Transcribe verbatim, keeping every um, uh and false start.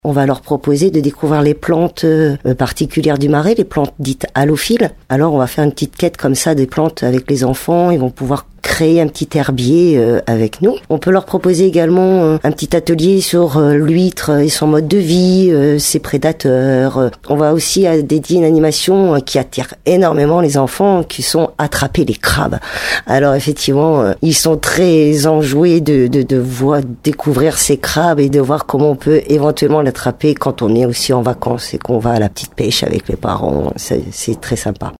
On va leur proposer de découvrir les plantes euh, particulières du marais, les plantes dites halophiles. Alors on va faire une petite quête comme ça des plantes avec les enfants, ils vont pouvoir créer un petit herbier euh, avec nous. On peut leur proposer également euh, un petit atelier sur euh, l'huître et son mode de vie, euh, ses prédateurs. On va aussi euh, dédier une animation euh, qui attire énormément les enfants, qui sont attraper les crabes. Alors effectivement, euh, ils sont très enjoués de, de, de voir, découvrir ces crabes et de voir comment on peut éventuellement l'attraper quand on est aussi en vacances et qu'on va à la petite pêche avec les parents. C'est, c'est très sympa.